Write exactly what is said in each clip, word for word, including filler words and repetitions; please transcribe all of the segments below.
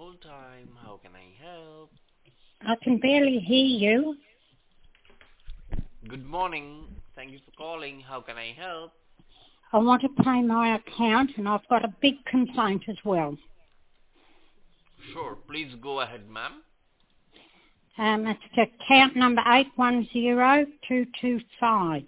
hold time. How can I help? I can barely hear you. Good morning. Thank you for calling. How can I help? I want to pay my account and I've got a big complaint as well. Sure. Please go ahead, ma'am. Um, it's account number eight one zero two two five.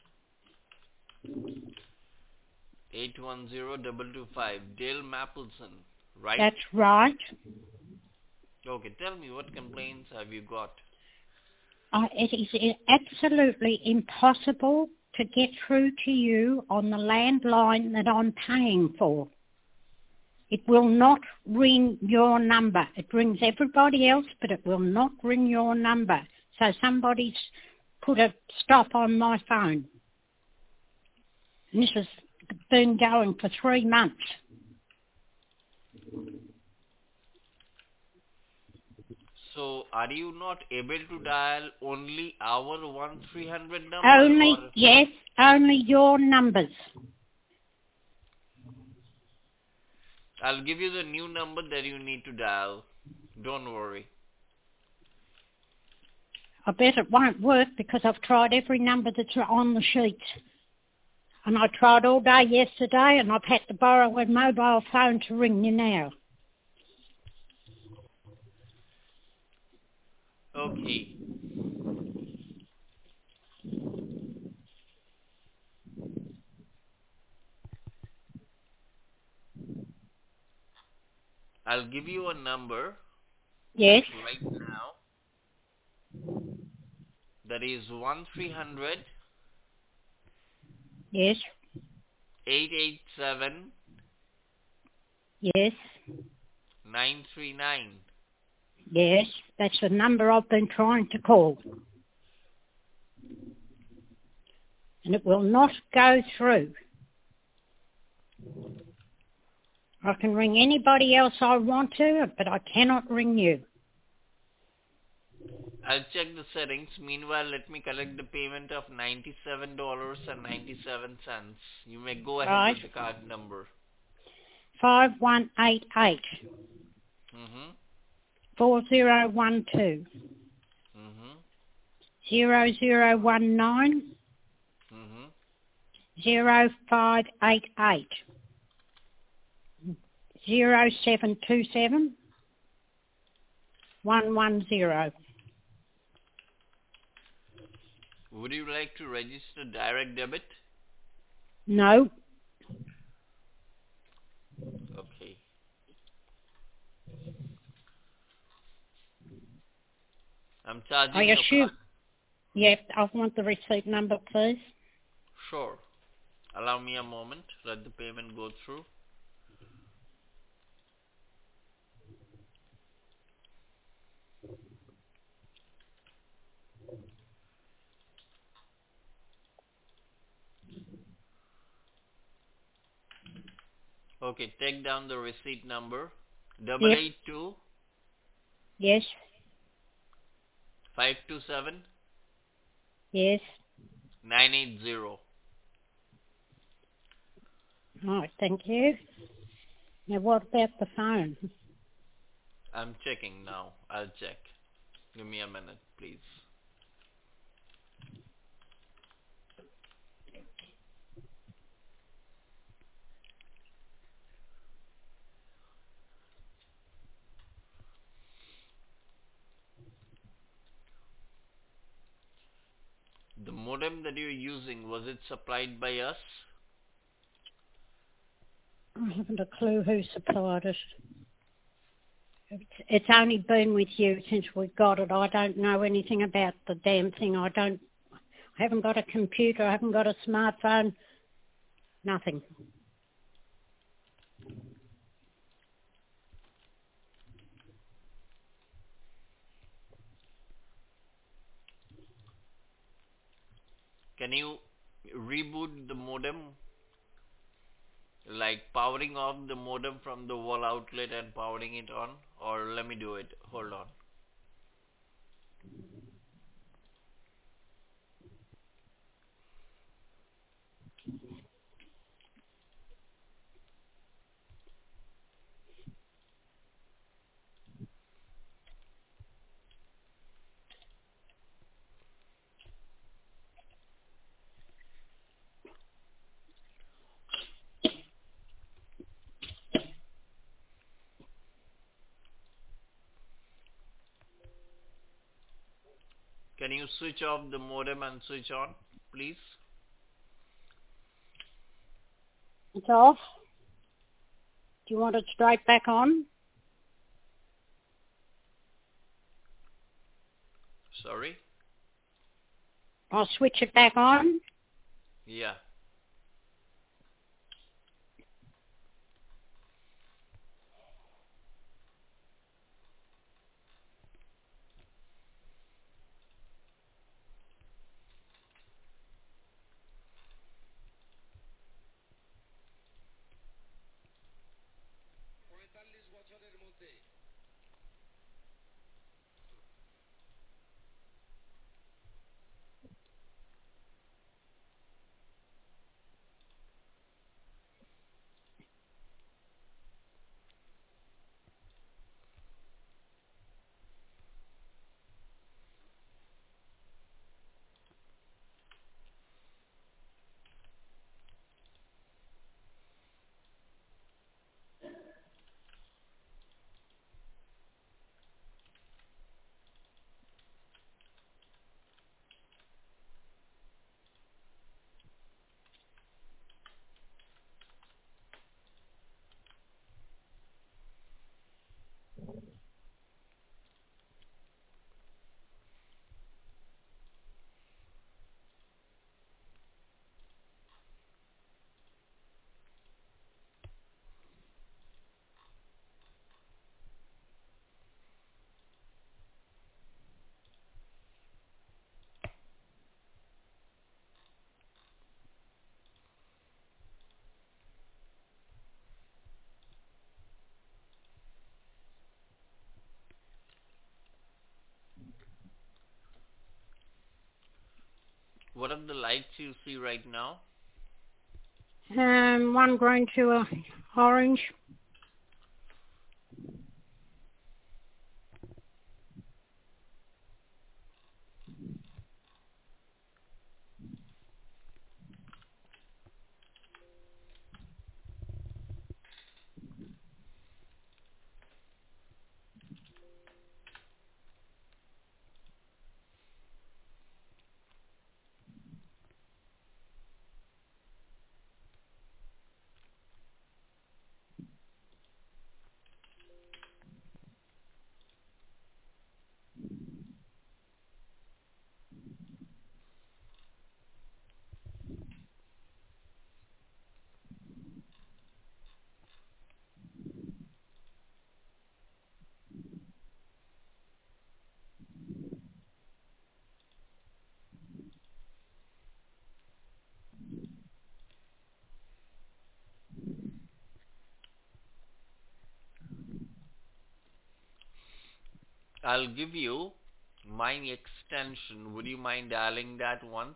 eight one zero two two five. Dale Mapleson, right? That's right. Okay, tell me, what complaints have you got? Uh, it is absolutely impossible to get through to you on the landline that I'm paying for. It will not ring your number. It rings everybody else, but it will not ring your number. So somebody's put a stop on my phone. And this has been going for three months. So, are you not able to dial only our one three hundred number? Only, or... yes, only your numbers. I'll give you the new number that you need to dial. Don't worry. I bet it won't work because I've tried every number that's on the sheet. And I tried all day yesterday and I've had to borrow a mobile phone to ring you now. Okay. I'll give you a number. Yes. Right now. That is one three hundred. Yes. eight eight seven. Yes. nine three nine. Yes. That's the number I've been trying to call. And it will not go through. I can ring anybody else I want to, but I cannot ring you. I'll check the settings. Meanwhile, let me collect the payment of ninety-seven dollars and ninety-seven cents. You may go ahead Right. with the card number. five one eight eight. Mm-hmm. four zero one two. Mm-hmm. zero zero one nine. Mm-hmm. zero five eight eight. zero seven two seven. one one zero. Would you like to register direct debit? No. Okay. I'm charging I your assume. card. Yep, I want the receipt number, please. Sure. Allow me a moment. Let the payment go through. Okay, take down the receipt number. Double Yep. eight two Yes. five two seven Yes. nine eight zero. Right, thank you. Now what about the phone? I'm checking now. I'll check. Give me a minute, please. The modem that you're using, was it supplied by us? I haven't a clue who supplied it. It's, it's only been with you since we got it. I don't know anything about the damn thing. I don't. I haven't got a computer. I haven't got a smartphone. Nothing. Can you reboot the modem? Like powering off the modem from the wall outlet and powering it on? Or let me do it. Hold on. Can you switch off the modem and switch on, please? It's off. Do you want it straight back on? Sorry? I'll switch it back on. Yeah. What are the lights you see right now? Um, one green to a orange. I'll give you my extension. Would you mind dialing that once?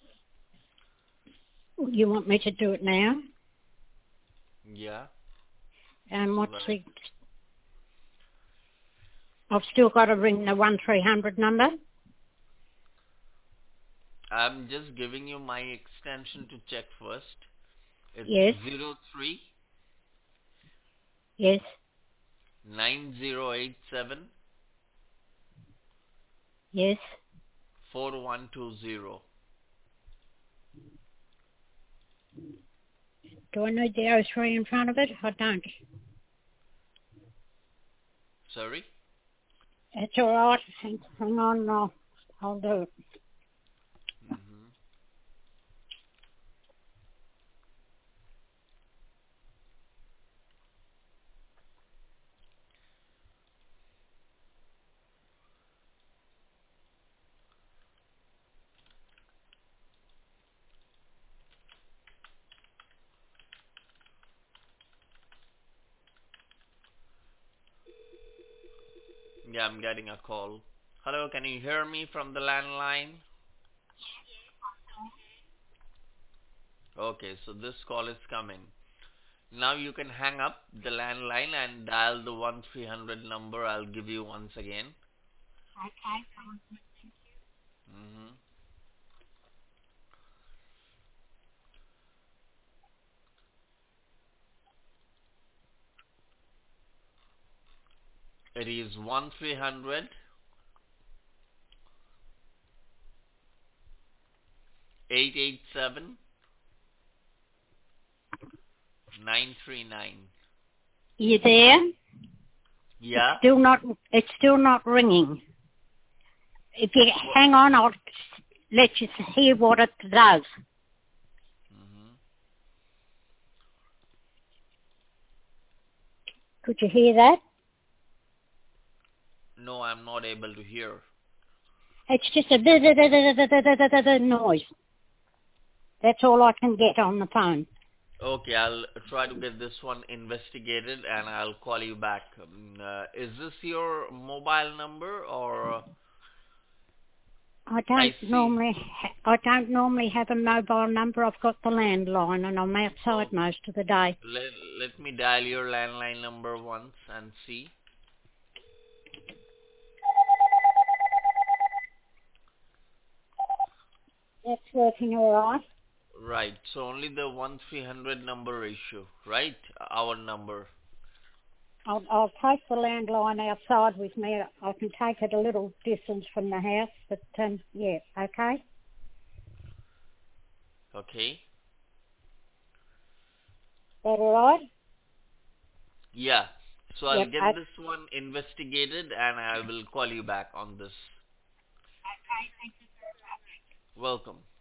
You want me to do it now? Yeah. Um, So what's that the... I've still got to ring the one three hundred number. I'm just giving you my extension to check first. It's Yes. zero three Yes. nine zero eight seven Yes. four one two zero. Do I need the oh three in front of it? I don't. Sorry? It's all right. Hang, hang on, I'll, I'll do it. Mm-hmm. Yeah, I'm getting a call. Hello, can you hear me from the landline? Okay, so this call is coming. Now you can hang up the landline and dial the one three hundred number I'll give you once again. Okay. Mm-hmm. It is one three hundred eight eight seven, nine three nine. You there? Yeah? It's still not, it's still not ringing. If you hang on, I'll let you hear what it does. Mm-hmm. Could you hear that? No, I'm not able to hear. It's just a bit of noise. That's all I can get on the phone. Okay, I'll try to get this one investigated and I'll call you back. Um, uh, is this your mobile number or? I I don't see. normally, ha- I don't normally have a mobile number. I've got the landline, and I'm outside Oh, most of the day. let, let me dial your landline number once and see. That's working all right. Right, so only the one three hundred number issue, right? Our number. I'll, I'll take the landline outside with me. I can take it a little distance from the house, but um, yeah, okay. Okay? That all right? Yeah. So I'll Yep. get I, this one investigated and I will call you back on this. Welcome.